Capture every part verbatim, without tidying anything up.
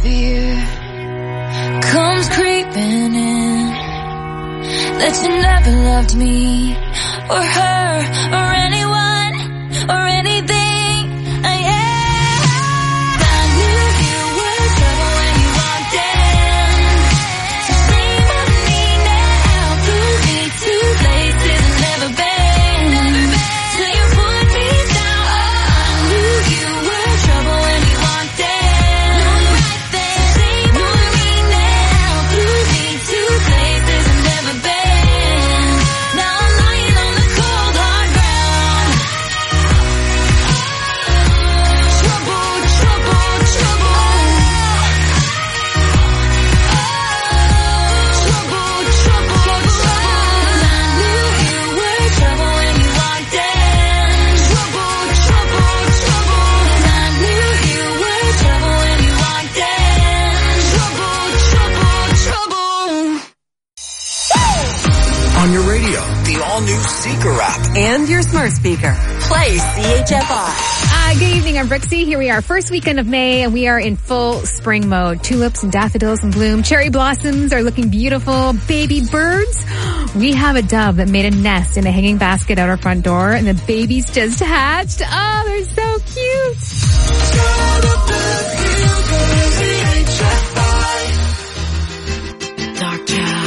fear comes creeping in, that you never loved me or her or anyone or anything. I am. I knew you were trouble when you walked in, so shame on me now. Prove me to places I've never been, till you put me down. I knew you were trouble when you walked in. All-new Seeker app. And your smart speaker. Play C H F I. Uh, good evening, I'm Brixie. Here we are, first weekend of May, and we are in full spring mode. Tulips and daffodils in bloom. Cherry blossoms are looking beautiful. Baby birds. We have a dove that made a nest in a hanging basket out our front door, and the babies just hatched. Oh, they're so cute. Dark child.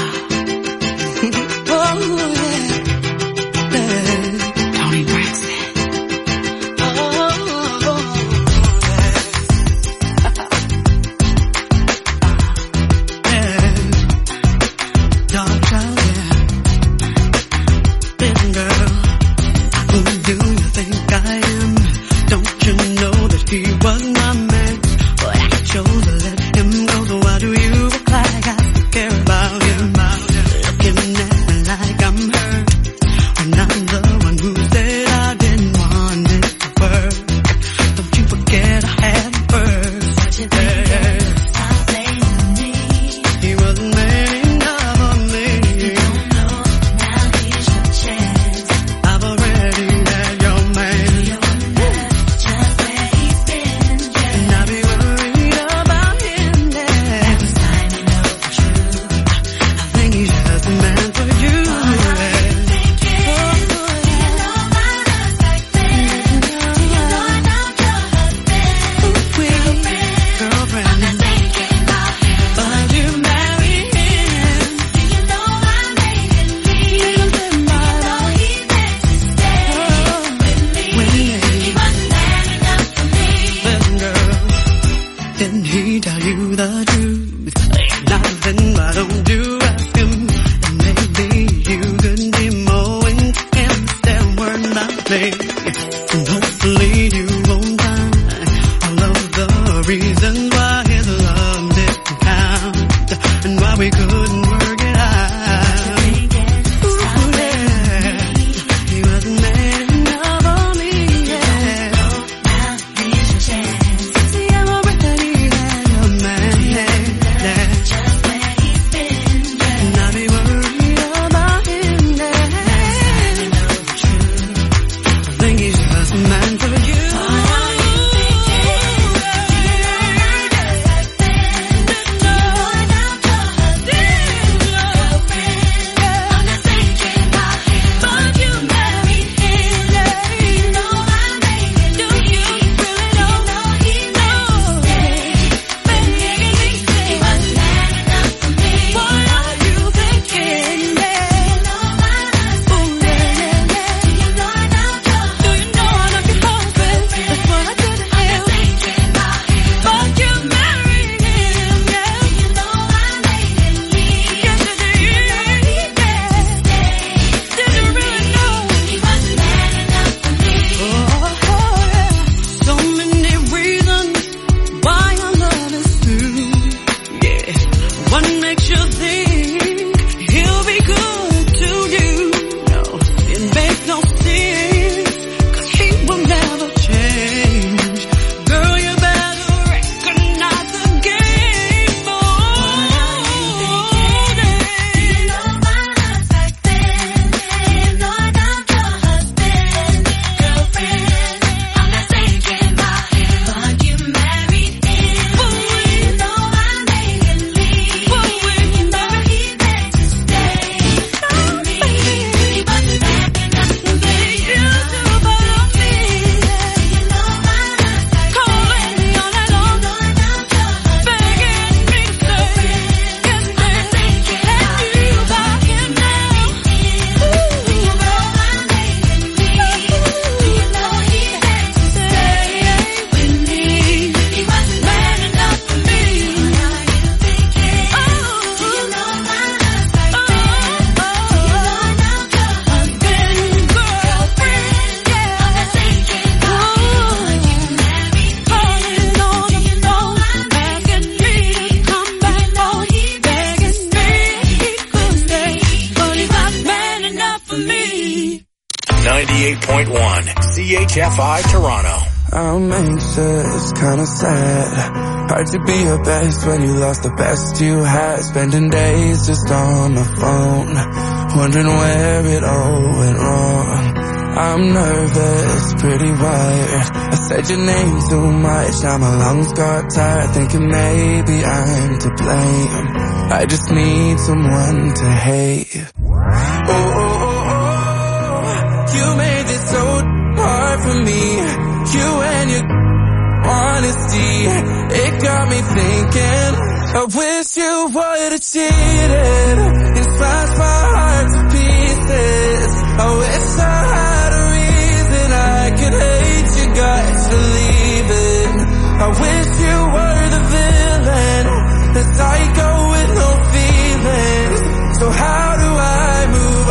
C H F I Toronto. I'm anxious, kinda sad. Hard to be your best when you lost the best you had. Spending days just on the phone, wondering where it all went wrong. I'm nervous, pretty wired. I said your name too much, now my lungs got tired. Thinking maybe I'm to blame. I just need someone to hate. Oh, oh, oh, oh. You made it so hard for me. You and your honesty, it got me thinking. I wish you would've cheated and smashed my heart to pieces. I wish I had a reason I could hate you guys for leaving. I wish you were the villain, the psycho with no feelings. So how do I move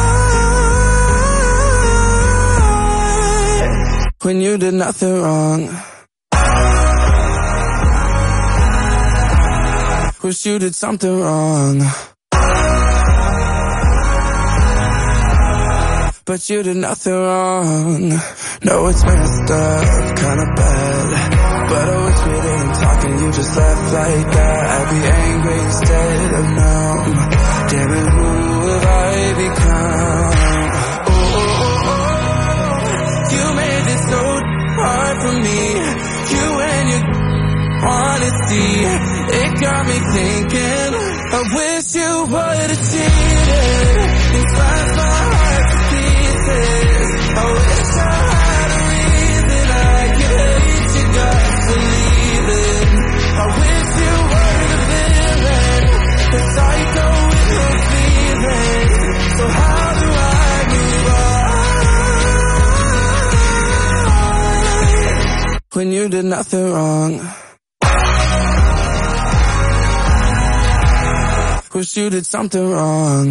on when you did nothing wrong? Wish you did something wrong, but you did nothing wrong. No, it's messed up, kinda bad, but I wish we didn't talk and you just left like that. I'd be angry instead of numb. Damn it, who have I become? Oh, oh, oh, oh. You made it so hard for me. You and your honesty, it got me thinking. I wish you would've cheated and smashed my heart to pieces. I wish I had a reason I could hate you guys for leaving. I wish you were the villain, the psycho with no feelings. So how do I move on when you did nothing wrong? Wish you did something wrong,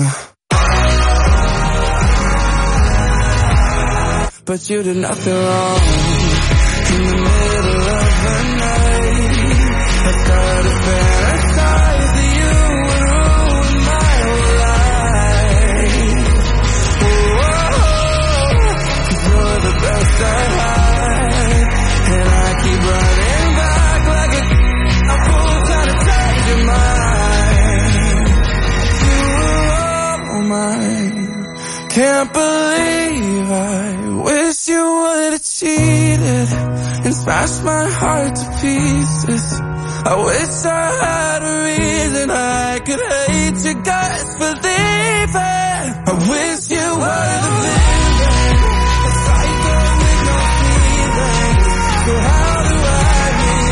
but you did nothing wrong. In the middle of the night, I started fantasize that you would ruin my whole life. Oh, 'cause you're the best I had, and I keep running back like a, a fool trying to change your mind. Can't believe I wish you would've cheated and smashed my heart to pieces. I wish I had a reason I could hate you guys for leaving. I wish you were the villain, a psycho with no feelings. So how do I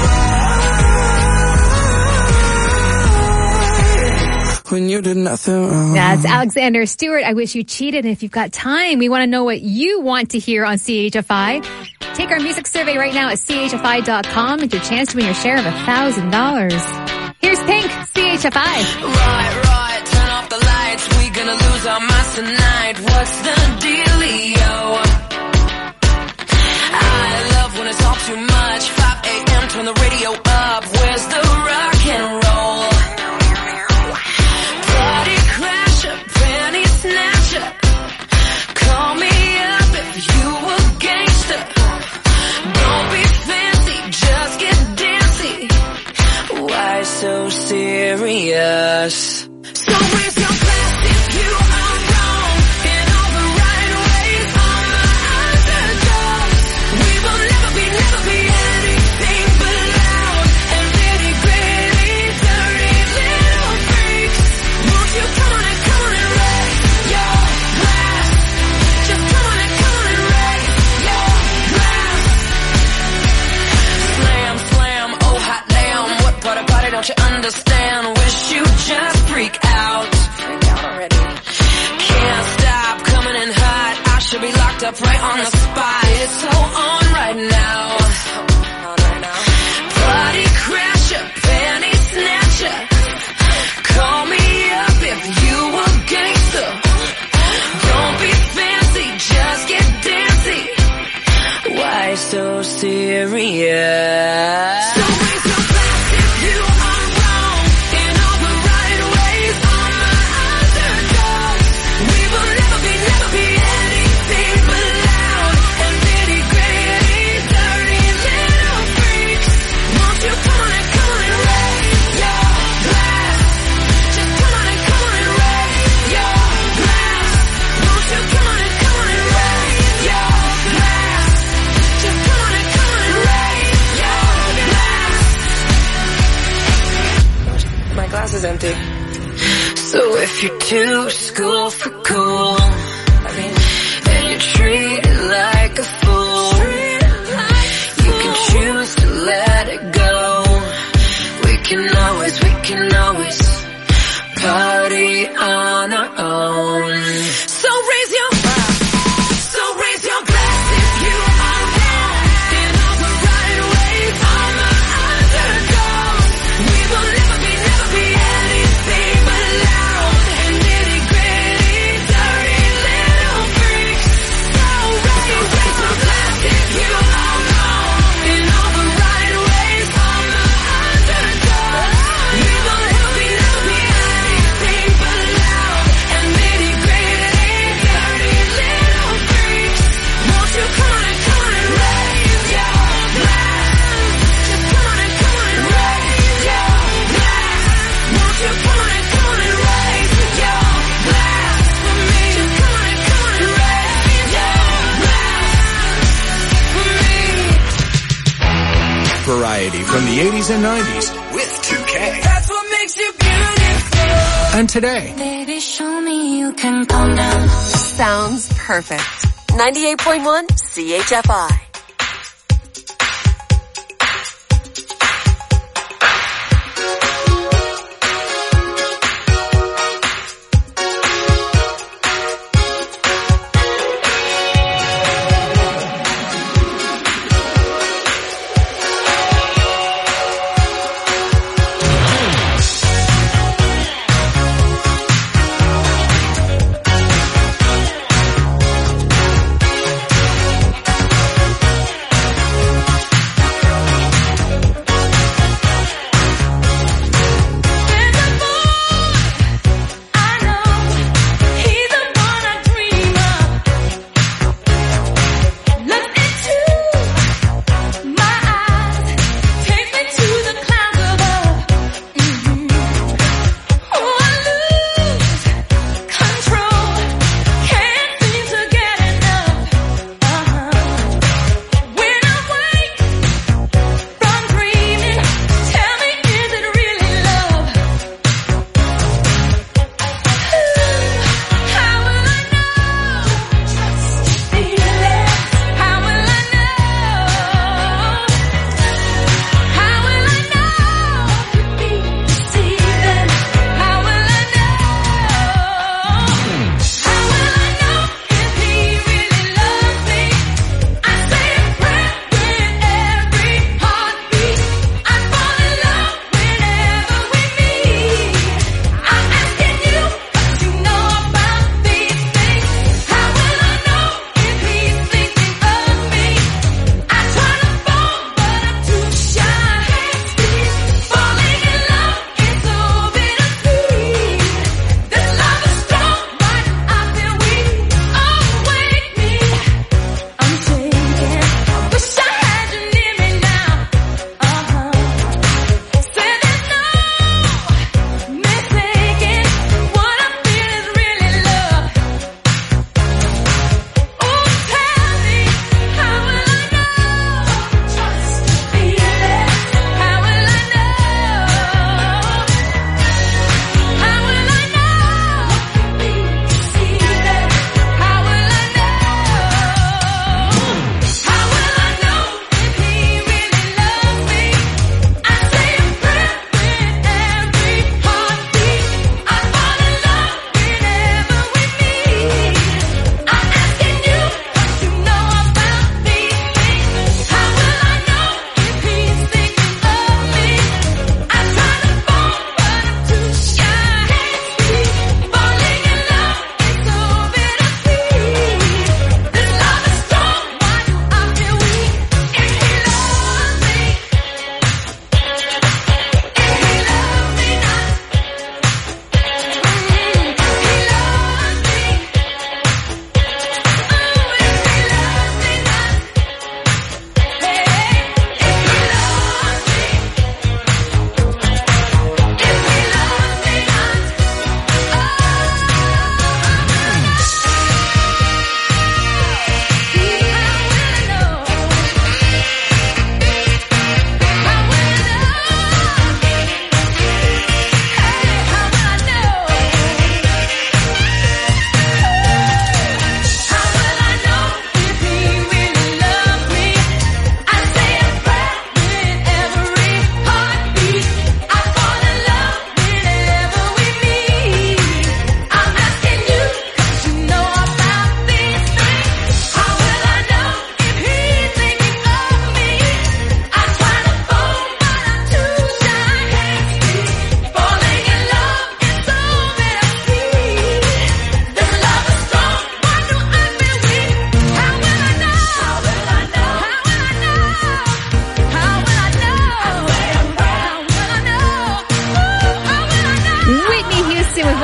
move on when you did nothing wrong? That's Alexander Stewart. I wish you cheated. And if you've got time, we want to know what you want to hear on C H F I. Take our music survey right now at C H F I dot com and your chance to win your share of one thousand dollars. Here's Pink, C H F I. Right, right, turn off the lights. We gonna lose our minds tonight. What's the dealio? I love when it's all too much. five a.m., turn the radio up. Where's the rock and roll? Party crasher, penny snatcher. Call me up if you a gangster. Don't be fancy, just get dancy. Why so serious? So raise your glass if you are wrong in all the right ways. On the underdog, we will never be, never be anything but loud and nitty gritty, dirty little freaks. Won't you come on and come on and raise your glass? Just come on and come on and raise your glass. Slam, slam, oh hot damn, what part of party don't you understand? Wish you just freak out. Freak out already. Can't stop coming in hot. I should be locked up right on the spot. It's so on right now. Party crasher, penny snatcher. Call me up if you a gangster. Don't be fancy, just get dancy. Why so serious? So raise your glass if you are wrong in all the right ways. On the underdog, we will never be, never be anything but loud and nitty glass is empty. So if you're too school for cool, and you're treated like a fool, you can choose to let it go. We can always, we can always party on our own. So raise your So raise your glass if you are wrong. In all the right ways, I'm an underdog. We will never be, never be anything but loud and nitty-gritty, dirty little freaks. So raise, raise your glass if you are wrong. In all the right ways, I'm an underdog. We will never be, never be anything but loud and nitty-gritty, dirty little freaks. Won't you come on and come on and raise your glass? Just come on and come on and raise your glass. Won't you come on and come on and raise your glass for me? Just come on and come on and raise your glass for me. Variety from the eighties and nineties with two K. That's what makes you beautiful. And today, Baby, show me you can calm down. Sounds perfect. ninety-eight point one C H F I.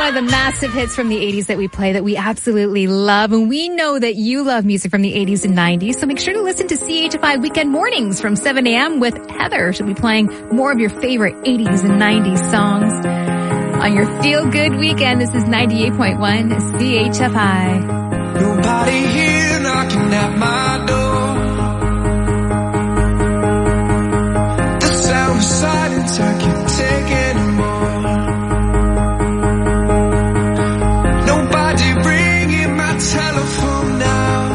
one of the massive hits from the eighties that we play that we absolutely love. And we know that you love music from the eighties and nineties. So make sure to listen to C H F I Weekend Mornings from seven a.m. with Heather. She'll be playing more of your favorite eighties and nineties songs on your feel-good weekend. This is ninety-eight point one C H F I. Nobody here knocking at my door. The sound of silence I can't take anymore. Nobody ringing my telephone now.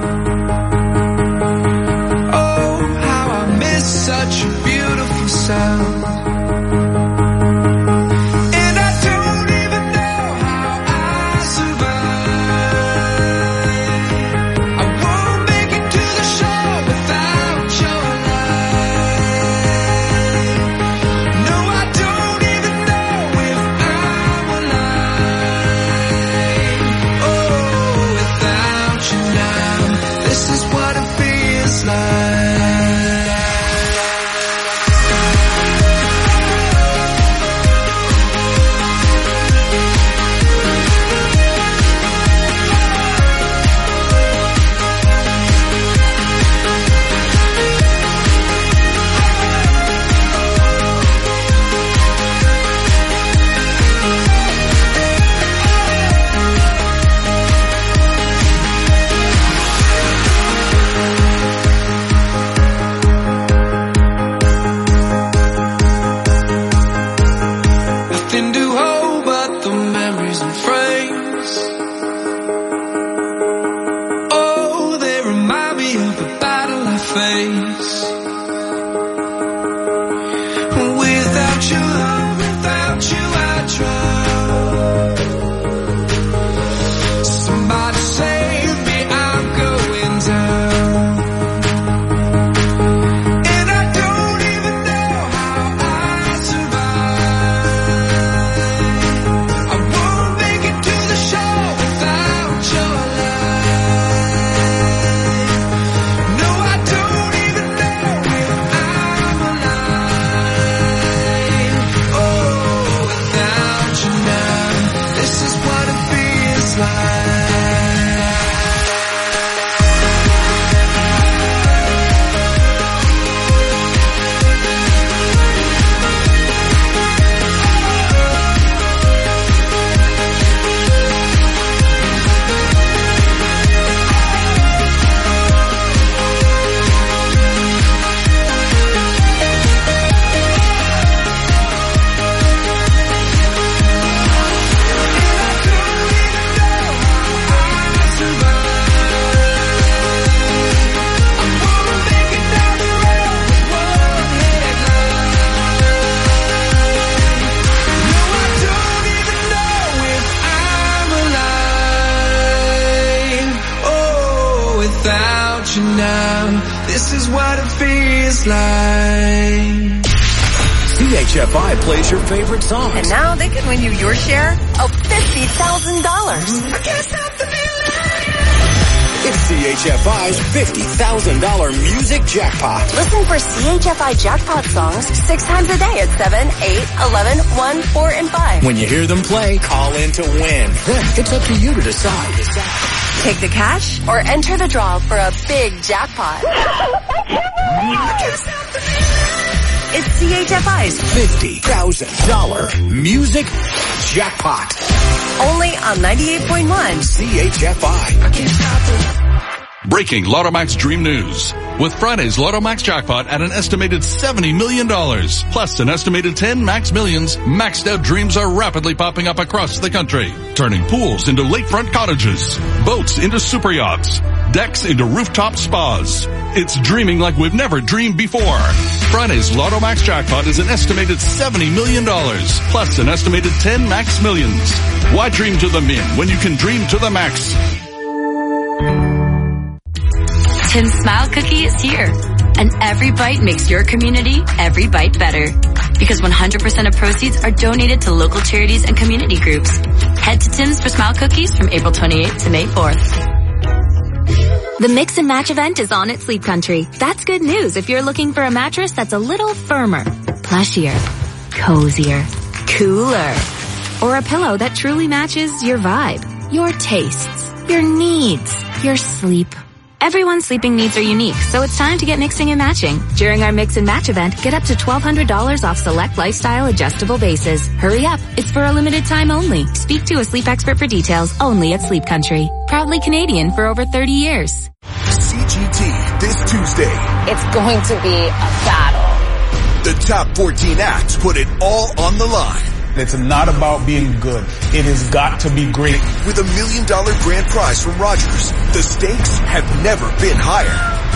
Oh, how I miss such a beautiful sound. C H F I plays your favorite songs. And now they can win you your share of fifty thousand dollars. I can't stop the It's C H F I's fifty thousand dollars music jackpot. Listen for C H F I jackpot songs six times a day at seven, eight, eleven, one, four, and five. When you hear them play, call in to win. Then it's up to you to decide. Take the cash or enter the draw for a big jackpot. It's C H F I's fifty thousand dollars music jackpot. Only on ninety-eight point one C H F I. I can't stop it. Breaking Lotomax Dream News. With Friday's Lotomax jackpot at an estimated seventy million dollars, plus an estimated ten max millions, maxed out dreams are rapidly popping up across the country, turning pools into lakefront cottages, boats into super yachts, decks into rooftop spas. It's dreaming like we've never dreamed before. Friday's Lotomax jackpot is an estimated seventy million dollars, plus an estimated ten max millions. Why dream to the min when you can dream to the max? Tim's Smile Cookie is here, and every bite makes your community every bite better. Because one hundred percent of proceeds are donated to local charities and community groups. Head to Tim's for Smile Cookies from April twenty-eighth to May fourth. The Mix and Match event is on at Sleep Country. That's good news if you're looking for a mattress that's a little firmer, plushier, cozier, cooler. or a pillow that truly matches your vibe, your tastes, your needs, your sleep. Everyone's sleeping needs are unique, so it's time to get mixing and matching. During our Mix and Match event, get up to twelve hundred dollars off select lifestyle adjustable bases. Hurry up, it's for a limited time only. Speak to a sleep expert for details only at Sleep Country. Proudly Canadian for over thirty years. C G T this Tuesday. It's going to be a battle. The top fourteen acts put it all on the line. It's not about being good. It has got to be great. With a million dollar grand prize from Rogers, the stakes have never been higher.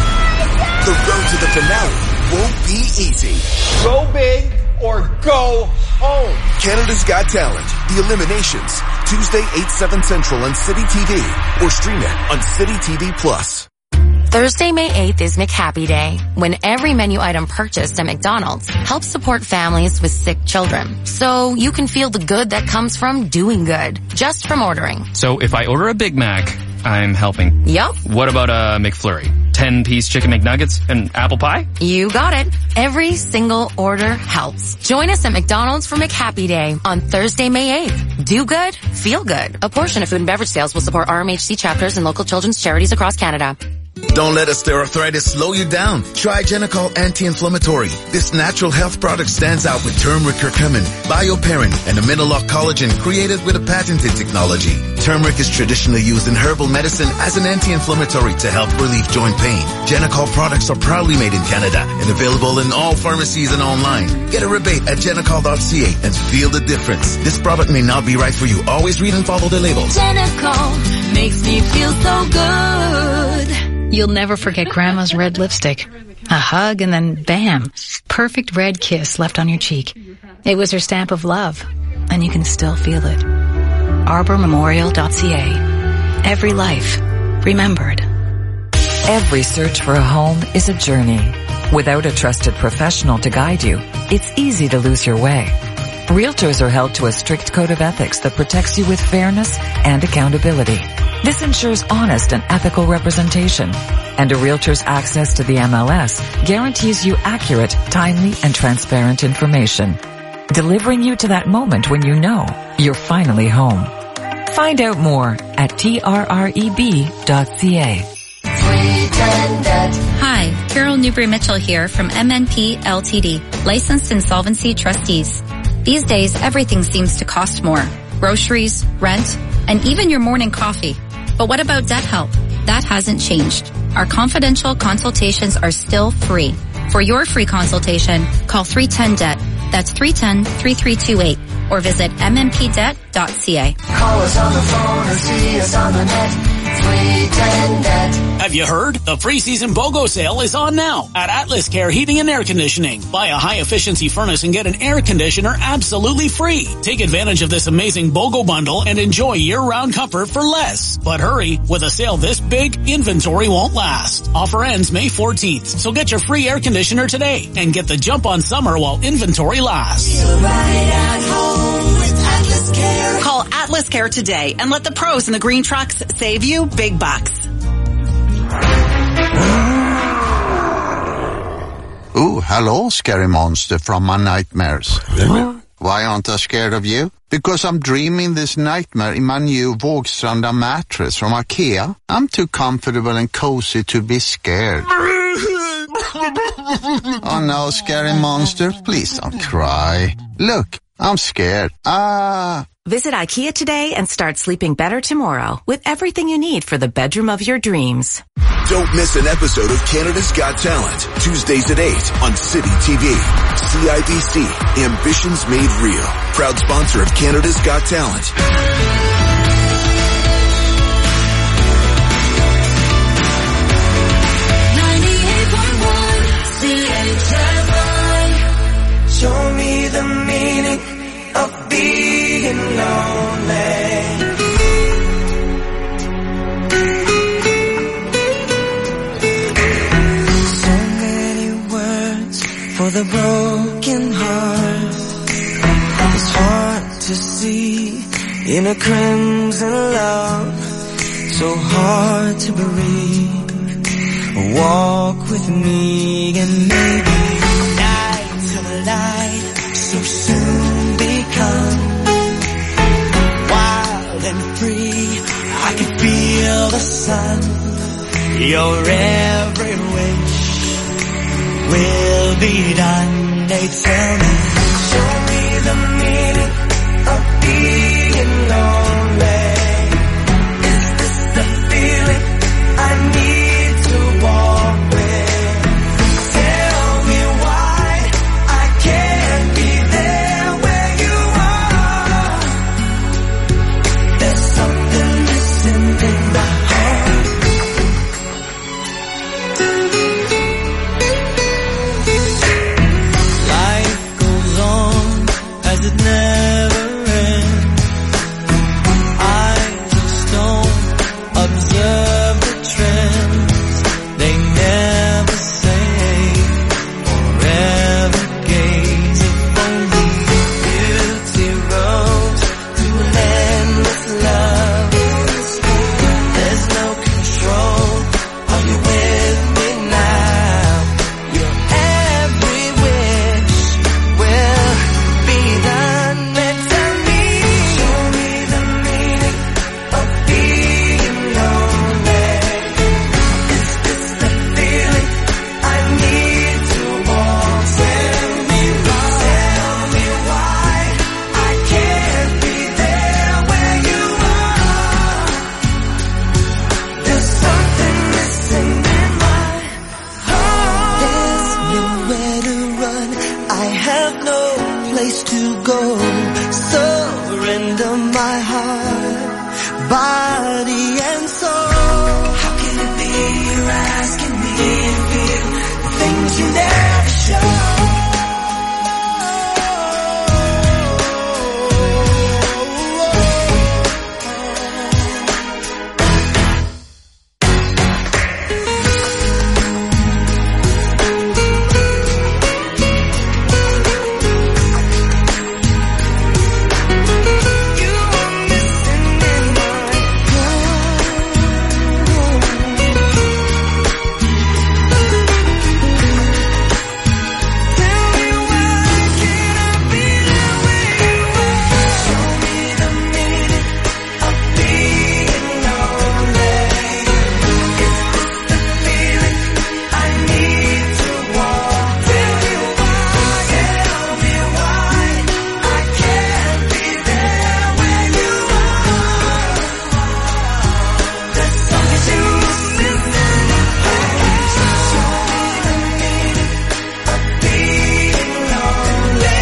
The road to the finale won't be easy. Go big or go home. Canada's Got Talent, The Eliminations, Tuesday eight, seven Central on City T V or stream it on City T V Plus. Thursday, May eighth is McHappy Day, when every menu item purchased at McDonald's helps support families with sick children. So you can feel the good that comes from doing good, just from ordering. So if I order a Big Mac, I'm helping. Yup. What about a McFlurry? ten-piece chicken McNuggets and apple pie? You got it. Every single order helps. Join us at McDonald's for McHappy Day on Thursday, May eighth. Do good, feel good. A portion of food and beverage sales will support R M H C chapters and local children's charities across Canada. Don't let osteoarthritis slow you down. Try Genicol Anti-Inflammatory. This natural health product stands out with turmeric curcumin, bioperin, and amino-lock collagen created with a patented technology. Turmeric is traditionally used in herbal medicine as an anti-inflammatory to help relieve joint pain. Genicol products are proudly made in Canada and available in all pharmacies and online. Get a rebate at genicol dot c a and feel the difference. This product may not be right for you. Always read and follow the labels. Genicol makes me feel so good. You'll never forget Grandma's red lipstick. A hug and then bam, perfect red kiss left on your cheek. It was her stamp of love, and you can still feel it. arbor memorial dot c a. Every life remembered. Every search for a home is a journey. Without a trusted professional to guide you, it's easy to lose your way. Realtors are held to a strict code of ethics that protects you with fairness and accountability. This ensures honest and ethical representation, and a realtor's access to the M L S guarantees you accurate, timely, and transparent information, delivering you to that moment when you know you're finally home. Find out more at T R R E B dot c a. Hi, Carol Newbury-Mitchell here from M N P L T D, Licensed Insolvency Trustees. These days, everything seems to cost more. Groceries, rent, and even your morning coffee. But what about debt help? That hasn't changed. Our confidential consultations are still free. For your free consultation, call three one zero D E B T. That's three one zero, three three two eight. Or visit m m p debt dot c a. Call us on the phone or see us on the net. three ten debt. Have you heard? The preseason BOGO sale is on now at Atlas Care Heating and Air Conditioning. Buy a high-efficiency furnace and get an air conditioner absolutely free. Take advantage of this amazing BOGO bundle and enjoy year-round comfort for less. But hurry, with a sale this big, inventory won't last. Offer ends May fourteenth, so get your free air conditioner today and get the jump on summer while inventory lasts. Feel right at home with Atlas Care. Call Atlas Care today and let the pros in the green trucks save you big bucks. Oh, hello, scary monster from my nightmares. Why aren't I scared of you? Because I'm dreaming this nightmare in my new Vågstranda mattress from IKEA. I'm too comfortable and cozy to be scared. Oh no, scary monster, please don't cry. Look, I'm scared. Ah. Visit IKEA today and start sleeping better tomorrow with everything you need for the bedroom of your dreams. Don't miss an episode of Canada's Got Talent, Tuesdays at eight on City T V. C I B C, Ambitions Made Real. Proud sponsor of Canada's Got Talent. ninety-eight point one C H F I. Show me the meaning of being lonely. So many words for the broken heart. It's hard to see in a crimson love. So hard to breathe. Walk with me and maybe night till the light so soon become Your every wish will be done. They tell me, show me the meaning of being lonely. Is this the feeling I need to walk with? Tell me why I can't be there where you are. There's something missing in my heart. Life goes on as it never ends. Eyes of stone observe the trends. They never say forever gaze. If only beauty rose to endless love. There's no control. Are you with me now? Your every wish will be done. And tell me, show me the meaning of being lonely. Is this the feeling I need to walk? Tell me why, tell me why I can't be there where you are. There's something missing in my heart. There's nowhere to run. I have no place to go. Surrender my heart, body and soul. How can it be you're asking me to feel the things you never show? You are missing in my Tell me why can't I be there where you are? Show me the meaning of being lonely. Is this the feeling I need to walk? Tell me why, tell me why I can't be there where you are. There's something missing in my heart. Show me the meaning of being lonely.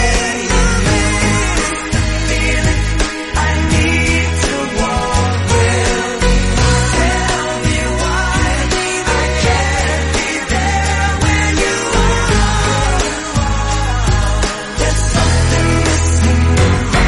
Feeling I need to walk with. Tell me why I can't be there where you are. There's something missing in my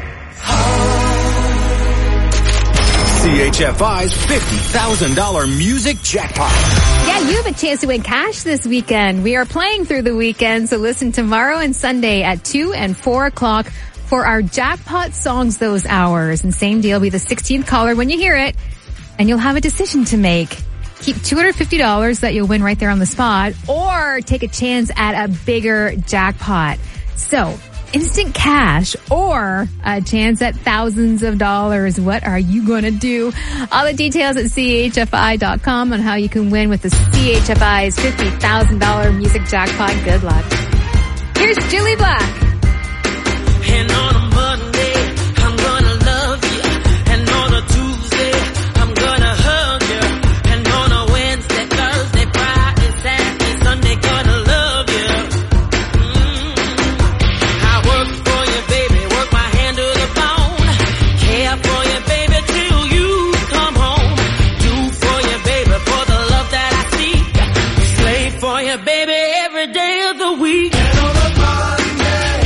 heart. C H F I's fifty thousand dollars music jackpot. Yeah, you have a chance to win cash this weekend. We are playing through the weekend, so listen tomorrow and Sunday at two and four o'clock for our jackpot songs those hours. And same deal, be the sixteenth caller when you hear it, and you'll have a decision to make. Keep two hundred fifty dollars that you'll win right there on the spot, or take a chance at a bigger jackpot. So, instant cash or a chance at thousands of dollars. What are you going to do? All the details at C H F I dot com on how you can win with the C H F I's fifty thousand dollars music jackpot. Good luck. Here's Julie Black. And on a Monday, I'm gonna love you. And on a Tuesday, I'm gonna hug you. And on a Wednesday, Thursday, Friday, Saturday, Sunday, gonna love you. Mm. I work for you, baby, work my hand to the bone. Care for you, baby, till you come home. Do for you, baby, for the love that I seek. Slave for you, baby, every day of the week. And on a Monday,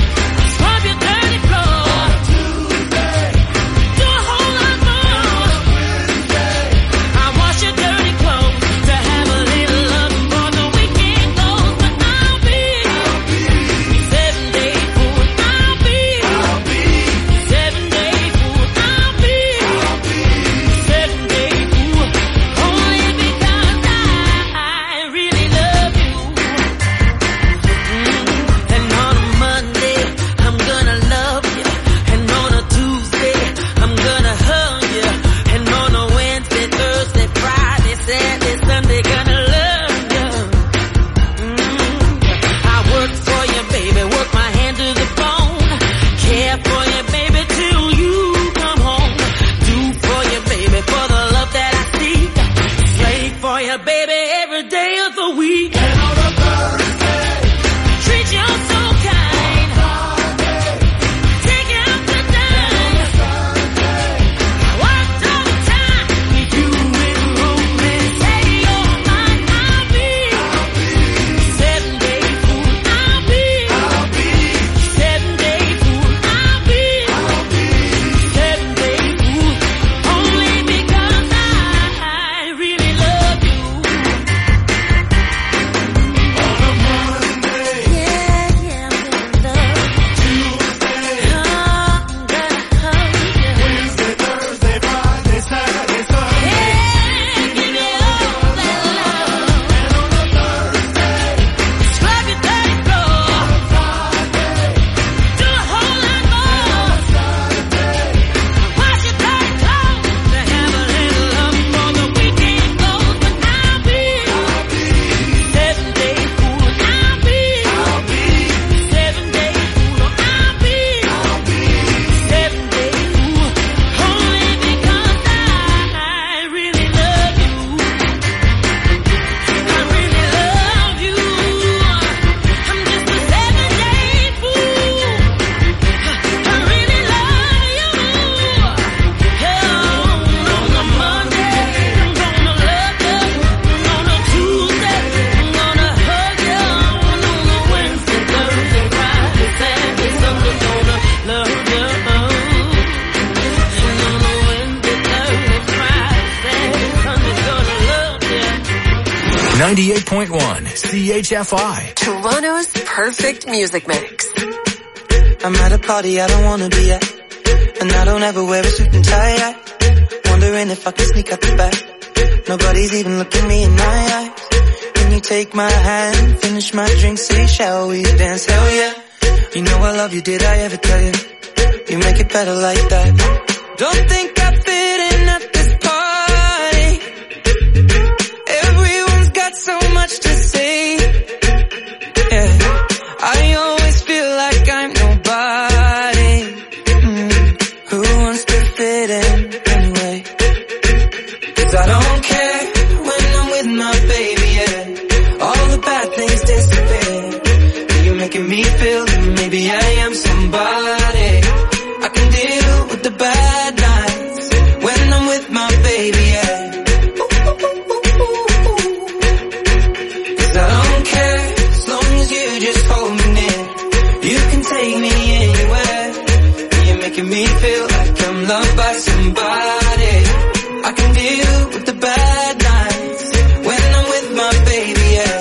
ninety-eight point one C H F I. Toronto's perfect music mix. I'm at a party I don't wanna be at, and I don't ever wear a suit and tie. I wondering if I can sneak out the back. Nobody's even looking me in my eyes. When you take my hand, finish my drink, say shall we dance? Hell yeah. You know I love you, did I ever tell you? You make it better like that. Don't think I fit in at this party. Everyone's got so much to say. Yeah, I always feel like I'm nobody. Mm. Who wants to fit in anyway? 'Cause I don't care when I'm with my baby, yeah. All the bad things disappear. You're making me feel that maybe I am somebody. I can deal with the bad nights when I'm with my baby, yeah. 'Cause I don't care as long as you just hold me near. You can take me anywhere. You're making me feel like I'm loved by somebody. I can deal with the bad nights when I'm with my baby, yeah.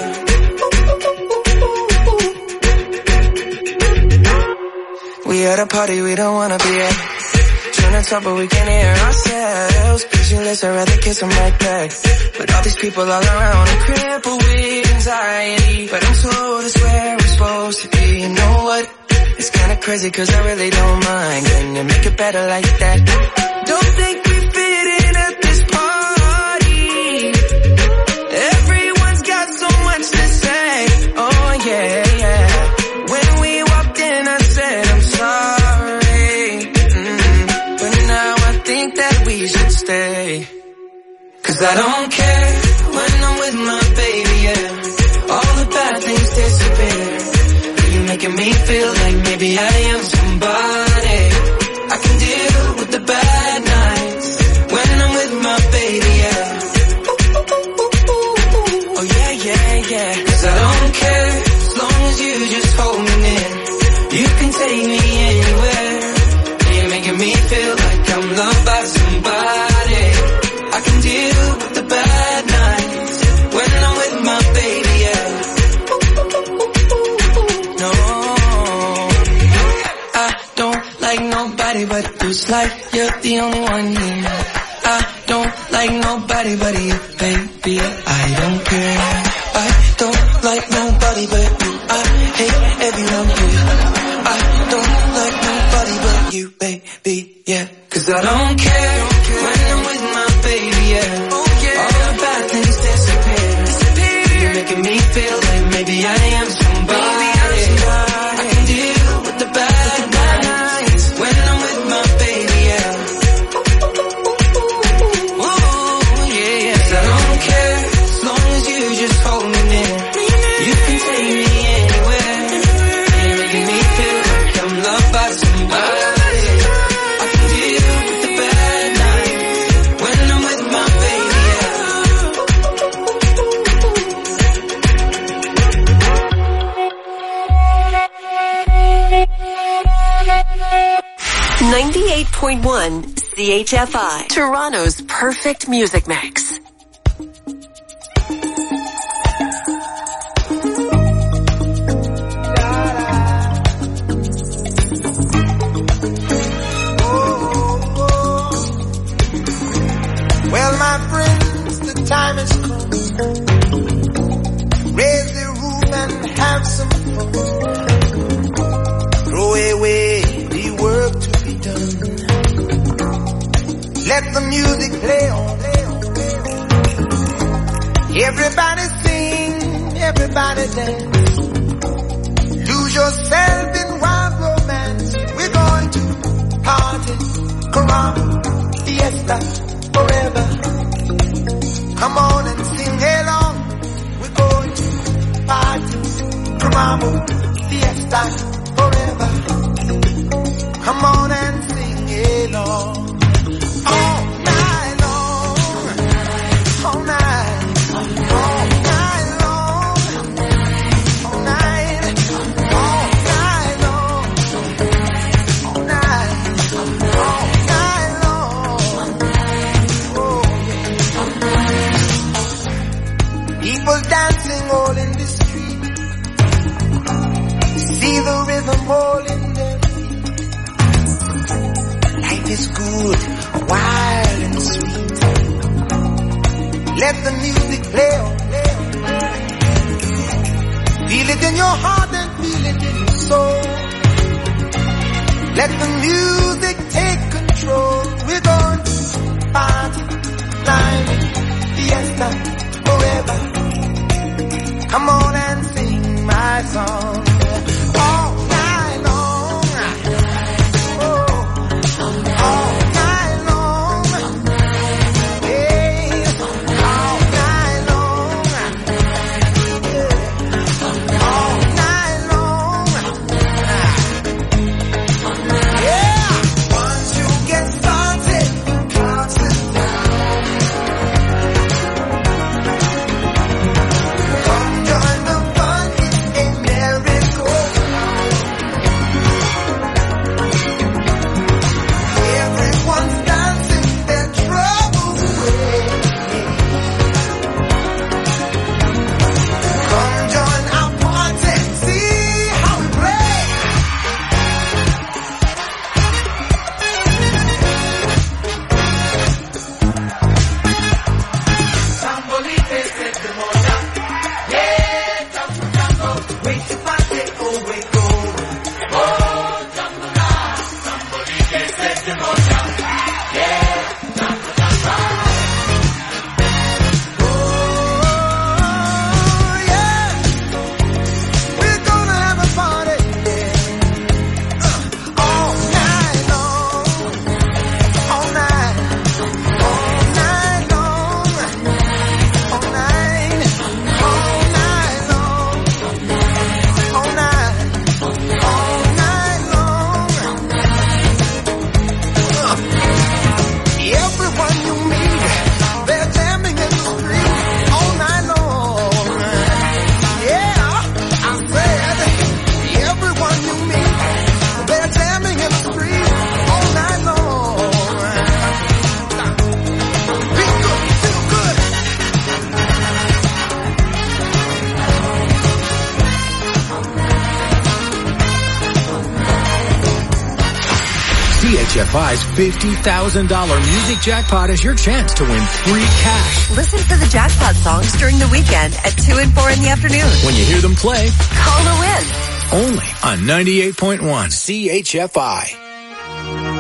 We at a party we don't wanna be at. Trying to talk but we can't hear ourselves. Pictureless, I'd rather kiss them right back. But all these people all around are crippled with anxiety. But I'm told it's where we're supposed to be. You know what? It's kinda crazy 'cause I really don't mind. Can you make it better like that? Don't think we fit in at this party. Everyone's got so much to say. Oh yeah, yeah. When we walked in I said I'm sorry. Mm. But now I think that we should stay. 'Cause I don't care when I'm with my baby, yeah. All the bad things disappear. You're making me feel like maybe I am somebody. I can deal with the bad nights when I'm with my baby, yeah. Oh yeah, yeah, yeah. 'Cause I don't care as long as you just hold me near. You can take me anywhere. You're making me feel like I'm loved by somebody. I can deal with the bad nights when I'm with my baby, yeah. No, I don't like nobody but you. It's like you're the only one here. I don't like nobody but you, baby. I don't care. I don't like nobody but you. I hate everyone here. I don't like nobody but you, baby, yeah. 'Cause I don't care when I'm with my baby, yeah. All the bad things disappear. You're making me feel like maybe I am somebody. I can deal with the bad nights when I'm with my baby, yeah. Ooh, yeah, yeah. 'Cause I don't care as long as you just hold me near. You can take me anywhere. You're making me feel like I'm loved by somebody. I can deal with the bad nights when I'm with my baby, yeah. ninety-eight point one C H F I. Toronto's perfect music mix. Well, my friends, the time has come. Raise the roof and have some fun. Throw away the work to be done. Let the music play on. Everybody sing, everybody dance. Lose yourself in wild romance. We're going to party, come on, fiesta, forever. Come on and sing along. We're going to party, crumamo, fiesta, forever. Come on and sing along. All night long, all night, all night long, all night, all night long, all night, all night long. Oh, yeah. People die. Let the music play on. Feel it in your heart and feel it in your soul. Let the music take control. We're going to party, climbing, fiesta, forever. Come on and sing my song. All night long. Oh, all night long. Hey, all night long. Yeah. All night long. Yeah. Once you get started, you can't sit down. Come join the fun, it's a merry-go-round. Everyone's dancing their troubles away. Come join our party, see how we play. Sambolite se te moja, yeah, tango, tango, wait to party, oh wait, go. Oh, tango, la, sambolite se te moja, yeah, tango, tango. Oh, yeah, we're gonna have a party, yeah. Uh, all night long, all night, all night long. All night, all night long, all night, all night long. Uh, Everyone you meet, they're jamming in the street all night long. Yeah, I said, everyone you meet, they're jamming in the street all night long. Be good, feel good. C H F I's fifty thousand dollars music jackpot is your chance to win free cash. Listen to the jackpot songs during the weekend at two and four in the afternoon. When you hear them play, Call to win. only on ninety-eight point one C H F I.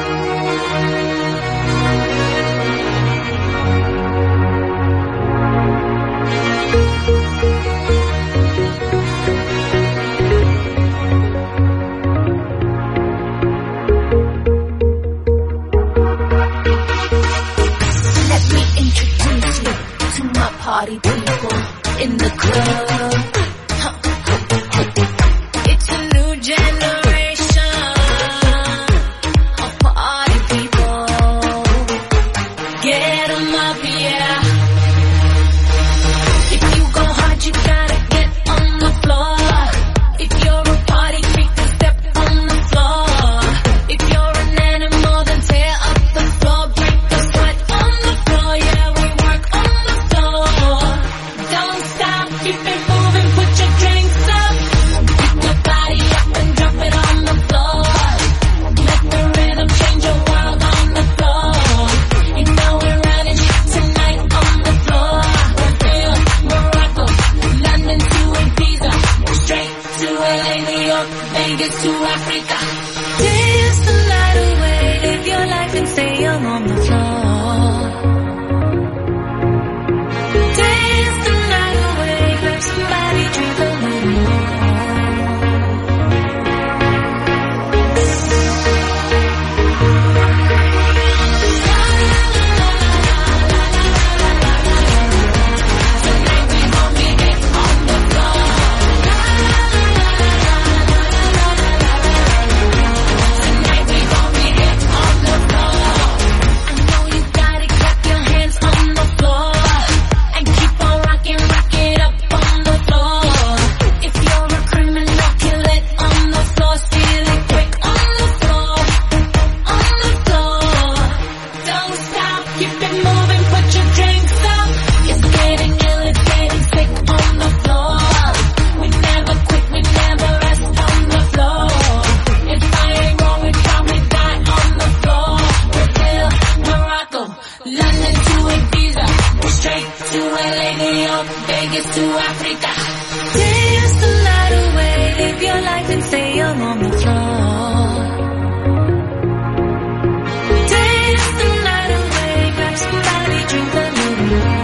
Let me introduce you to my party people in the club. Huh. It's a new generation of party people. Get 'em up, yeah. If you go hard, you gotta get on the floor. If you're a party freak, then step on the floor. If you're an animal, then tear up the floor. Break the sweat on the floor, yeah, we work on the floor. Don't stop, keep it moving, put to Africa. Dance the night away, live your life and stay young on the floor. Dance the night away, grab somebody, drink a little more.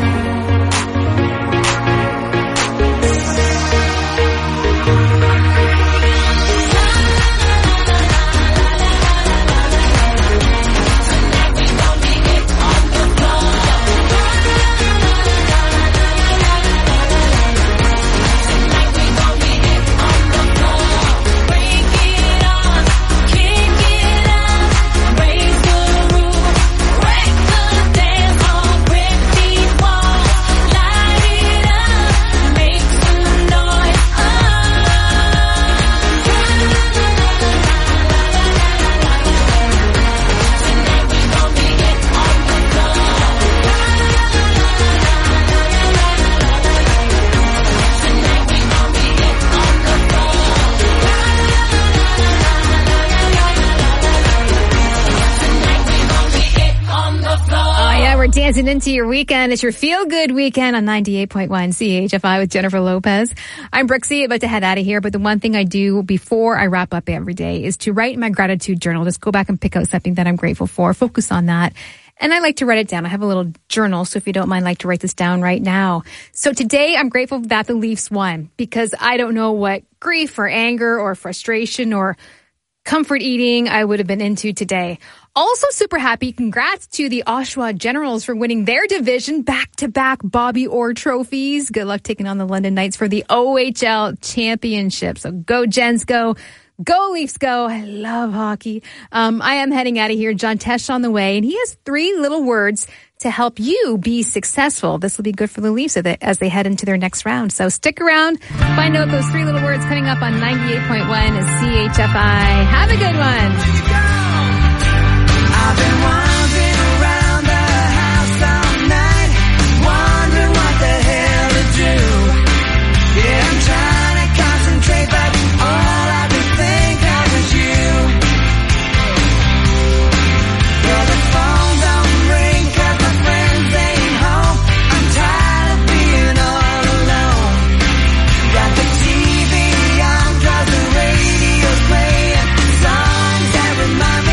Dancing into your weekend. It's your feel-good weekend on ninety-eight point one C H F I with Jennifer Lopez. I'm Brooksy, about to head out of here, but the one thing I do before I wrap up every day is to write my gratitude journal. Just go back and pick out something that I'm grateful for, focus on that. And I like to write it down. I have a little journal, so if you don't mind, I'd like to write this down right now. So today, I'm grateful that the Leafs won, because I don't know what grief or anger or frustration or comfort eating I would have been into today. Also super happy. Congrats to the Oshawa Generals for winning their division, back-to-back Bobby Orr trophies. Good luck taking on the London Knights for the O H L championship. So go Gens, go. Go Leafs, go. I love hockey. Um, I am heading out of here. John Tesh on the way, and he has three little words to help you be successful. This will be good for the Leafs as they head into their next round. So stick around. Find out those three little words coming up on ninety-eight point one C H F I. Have a good one. I've been wandering around the house all night, wondering what the hell to do. Yeah, I'm trying to concentrate, but all I can think of is you. Yeah, the phone don't ring 'cause my friends ain't home. I'm tired of being all alone. Got the T V on 'cause the radio's playing songs that remind me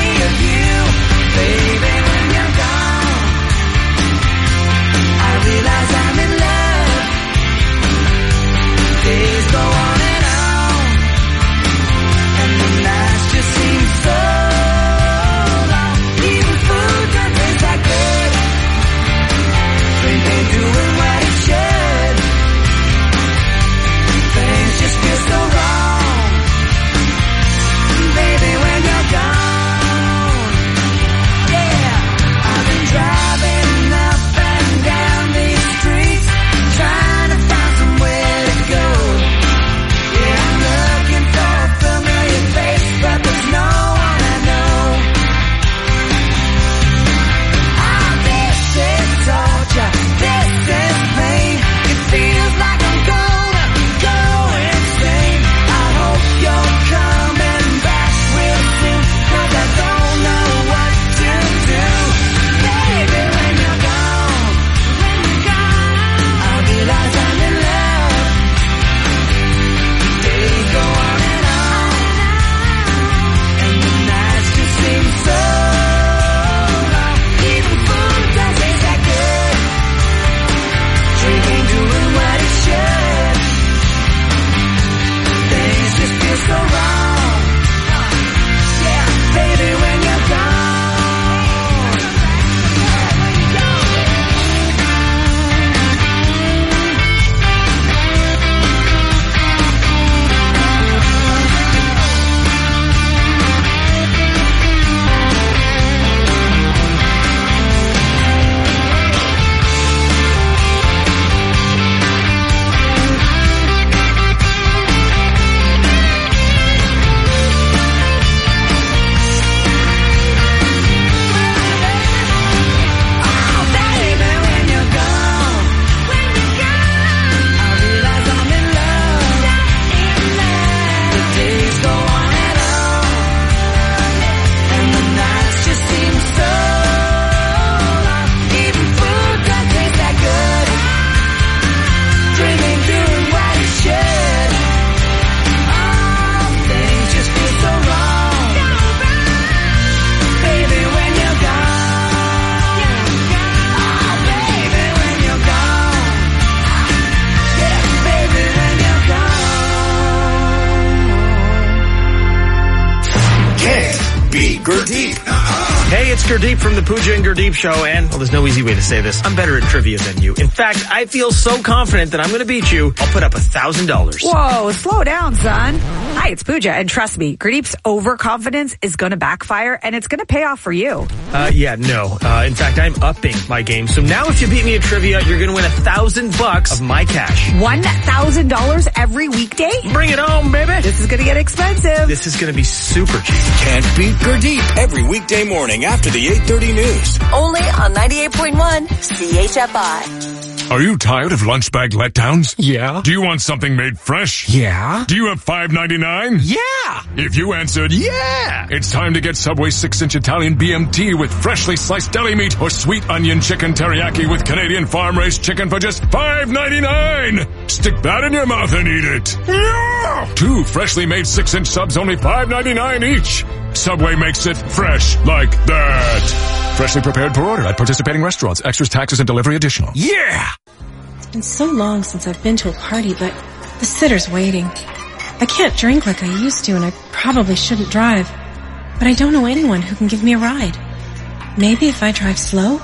Hey, it's Gurdeep from the Pooja and Gurdeep Show, and, well, there's no easy way to say this. I'm better at trivia than you. In fact, I feel so confident that I'm going to beat you, I'll put up a thousand dollars. Whoa, slow down, son. Hi, it's Pooja, and trust me, Gurdeep's overconfidence is going to backfire, and it's going to pay off for you. Uh, yeah, no. Uh, in fact, I'm upping my game. So now if you beat me at trivia, you're going to win a thousand bucks of my cash. One thousand dollars every weekday? Bring it home, baby. This is going to get expensive. This is going to be super cheap. Can't beat Gurdeep every weekday morning after the eight thirty news. Only on ninety-eight point one C H F I. Are you tired of lunch bag letdowns? Yeah. Do you want something made fresh? Yeah. Do you have five ninety-nine? Yeah. If you answered yeah, it's time to get Subway six inch Italian B M T with freshly sliced deli meat or sweet onion chicken teriyaki with Canadian farm-raised chicken for just five ninety-nine. Stick that in your mouth and eat it. Yeah. Two freshly made six inch subs, only five ninety-nine each. Subway makes it fresh like that. Freshly prepared per order at participating restaurants. Extras, taxes, and delivery additional. Yeah! It's been so long since I've been to a party, but the sitter's waiting. I can't drink like I used to, and I probably shouldn't drive. But I don't know anyone who can give me a ride. Maybe if I drive slow?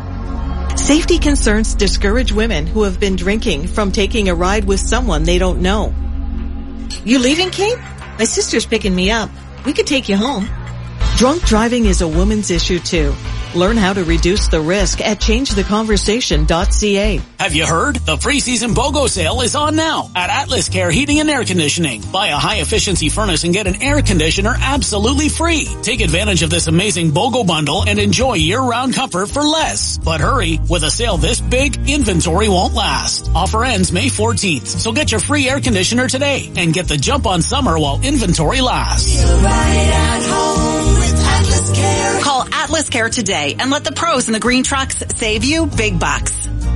Safety concerns discourage women who have been drinking from taking a ride with someone they don't know. You leaving, Kate? My sister's picking me up. We could take you home. Drunk driving is a woman's issue too. Learn how to reduce the risk at change the conversation dot c a. Have you heard? The free season BOGO sale is on now at Atlas Care Heating and Air Conditioning. Buy a high-efficiency furnace and get an air conditioner absolutely free. Take advantage of this amazing BOGO bundle and enjoy year-round comfort for less. But hurry, with a sale this big, inventory won't last. Offer ends May fourteenth, so get your free air conditioner today and get the jump on summer while inventory lasts. Feel right at home with Atlas Care. Call Atlas Care today and let the pros in the green trucks save you big bucks.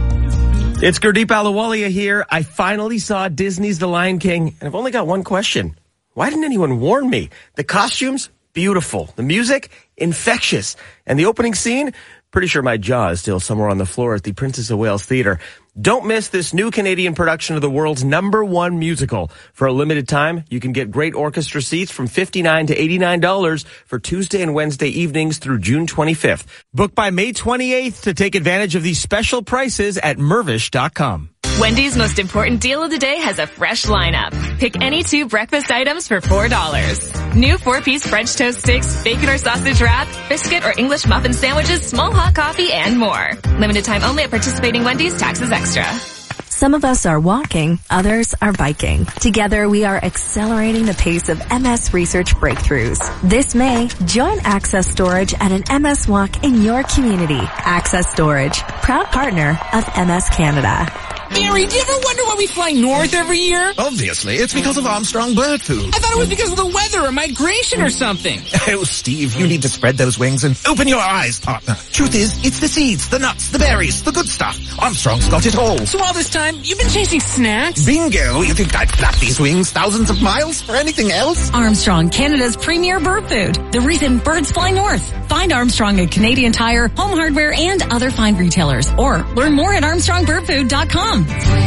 It's Gurdeep Ahluwalia here. I finally saw Disney's The Lion King, and I've only got one question. Why didn't anyone warn me? The costumes, beautiful. The music, infectious. And the opening scene, pretty sure my jaw is still somewhere on the floor at the Princess of Wales Theatre. Don't miss this new Canadian production of the world's number one musical. For a limited time, you can get great orchestra seats from fifty-nine dollars to eighty-nine dollars for Tuesday and Wednesday evenings through June twenty-fifth. Book by May twenty-eighth to take advantage of these special prices at mervish dot com. Wendy's most important deal of the day has a fresh lineup. Pick any two breakfast items for four dollars. New four-piece French toast sticks, bacon or sausage wrap, biscuit or English muffin sandwiches, small hot coffee, and more. Limited time only at participating Wendy's, taxes extra. Some of us are walking, others are biking. Together, we are accelerating the pace of M S research breakthroughs. This May, join Access Storage at an M S walk in your community. Access Storage, proud partner of M S Canada. Gary, do you ever wonder why we fly north every year? Obviously, it's because of Armstrong Bird Food. I thought it was because of the weather or migration or something. Oh, Steve, you need to spread those wings and open your eyes, partner. Truth is, it's the seeds, the nuts, the berries, the good stuff. Armstrong's got it all. So all this time, you've been chasing snacks? Bingo! You think I'd flap these wings thousands of miles for anything else? Armstrong, Canada's premier bird food. The reason birds fly north. Find Armstrong at Canadian Tire, Home Hardware, and other fine retailers. Or learn more at armstrong bird food dot com.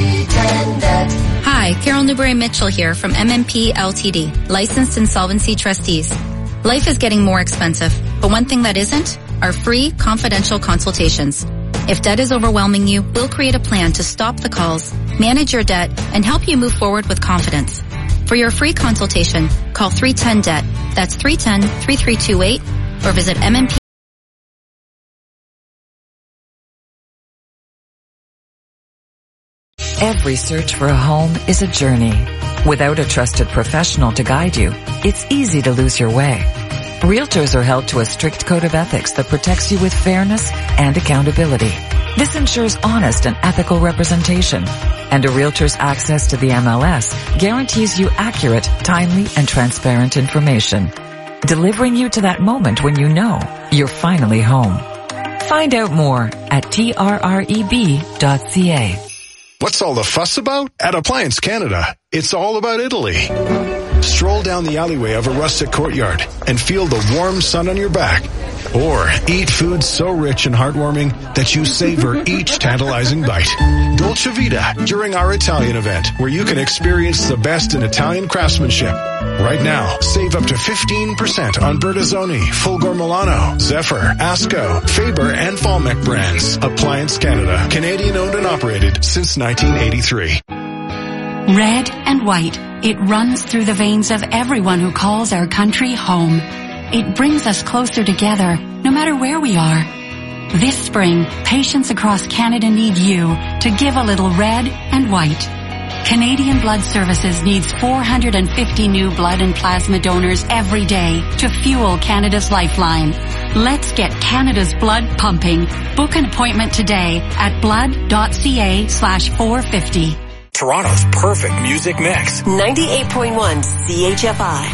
Hi, Carol Newberry Mitchell here from M M P L T D, licensed insolvency trustees. Life is getting more expensive, but one thing that isn't are free, confidential consultations. If debt is overwhelming you, we'll create a plan to stop the calls, manage your debt, and help you move forward with confidence. For your free consultation, call three one zero D E B T. That's three one zero, three three two eight, or visit M M P. Every search for a home is a journey. Without a trusted professional to guide you, it's easy to lose your way. Realtors are held to a strict code of ethics that protects you with fairness and accountability. This ensures honest and ethical representation. And a realtor's access to the M L S guarantees you accurate, timely, and transparent information, delivering you to that moment when you know you're finally home. Find out more at T R R E B dot C A. What's all the fuss about? At Appliance Canada, it's all about Italy. Stroll down the alleyway of a rustic courtyard and feel the warm sun on your back Or eat food so rich and heartwarming that you savor each tantalizing bite. Dolce Vita during our Italian event, where you can experience the best in Italian craftsmanship. Right now, save up to fifteen percent on Bertazzoni, Fulgor Milano, Zephyr, Asco, Faber, and Falmec brands. Appliance Canada, Canadian owned and operated since nineteen eighty-three. Red and white, it runs through the veins of everyone who calls our country home. It brings us closer together, no matter where we are. This spring, patients across Canada need you to give a little red and white. Canadian Blood Services needs four hundred fifty new blood and plasma donors every day to fuel Canada's lifeline. Let's get Canada's blood pumping. Book an appointment today at blood.ca slash 450. Toronto's perfect music mix. ninety-eight point one C H F I.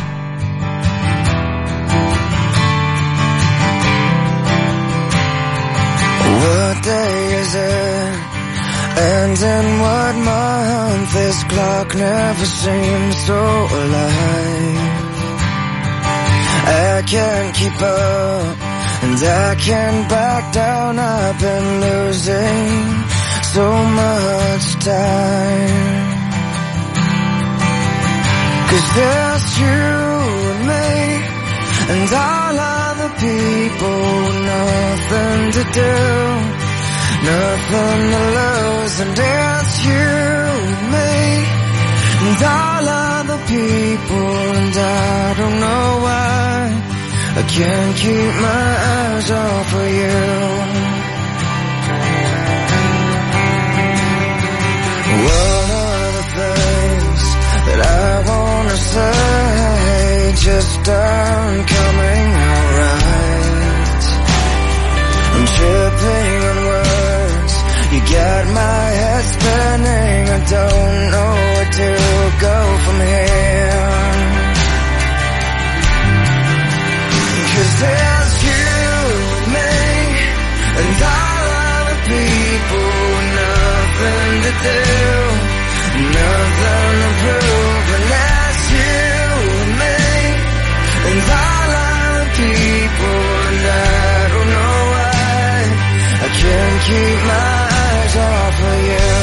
What day is it? And in what month? This clock never seems so alive. I can't keep up, and I can't back down. I've been losing so much time. 'Cause there's you and me, and all other people, nothing to do, nothing to lose. And it's you and me, and all other people, and I don't know why I can't keep my eyes off of you. One of the things that I wanna say just aren't coming out right. I'm tripping on words, you got my head spinning. I don't know where to go from here. 'Cause there's you and me, and all other people, nothing to do, nothing to prove. And that's you and me, and all other people, and I don't know why I can't keep my eyes off of you.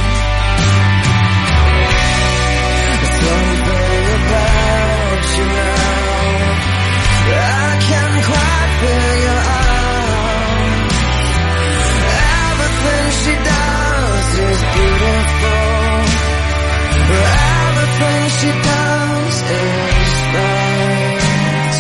Something about you now I can't quite figure out. Everything she does is beautiful. Everything she does is right.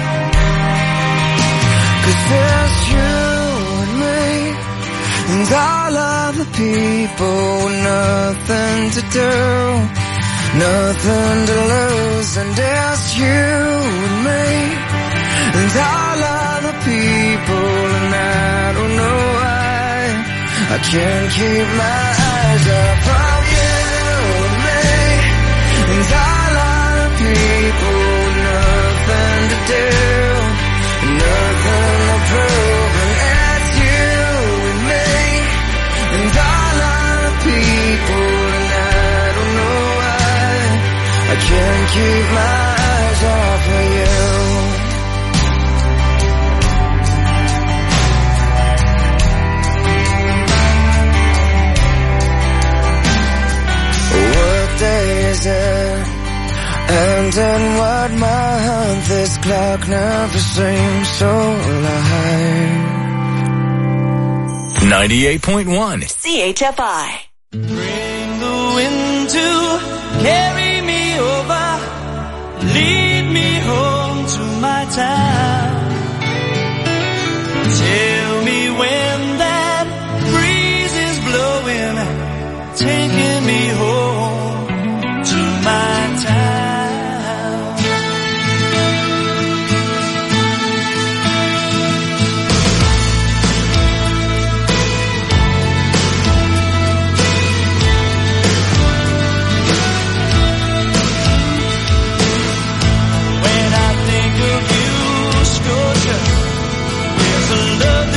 'Cause there's you and me, and all other people, nothing to do, nothing to lose. And there's you and me, and all other people, and I don't know why I can't keep my eyes off of you and me, and all other people, nothing to do, nothing to prove. And it's you and me, and all other people, and I don't know why I can't keep my eyes off of you. What day is it? And in what month? This clock never seems so alive. ninety-eight point one C H F I. Bring the wind to carry me over, lead me home to my town. Tell me when that breeze is blowing, taking me home to my town. When I think of you, Scotia, there's a love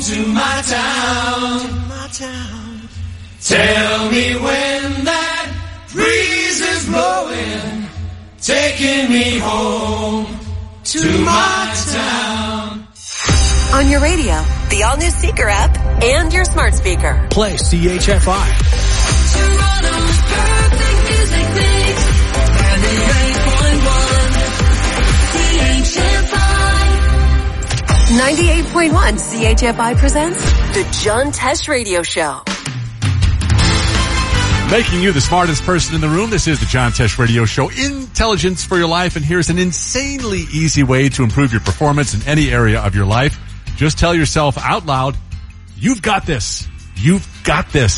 to my town, my town. Tell me when that breeze is blowing, taking me home to my town. On your radio, the all-new Seeker app, and your smart speaker. Play C H F I. Toronto's perfect music mix. ninety-eight point one C H F I. ninety-eight point one C H F I presents The John Tesh Radio Show. Making you the smartest person in the room. This is the John Tesh Radio Show. Intelligence for your life. And here's an insanely easy way to improve your performance in any area of your life. Just tell yourself out loud, you've got this. You've got this.